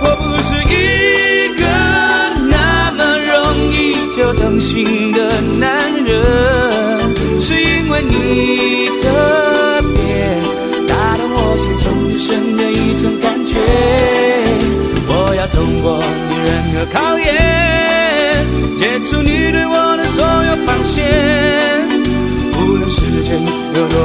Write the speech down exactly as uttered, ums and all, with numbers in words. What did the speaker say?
我不是一个那么容易就动心的男人，是因为你特别打动我心中深的一种感觉。我要通过你任何考验，解除你对我的所有防线，无论时间有多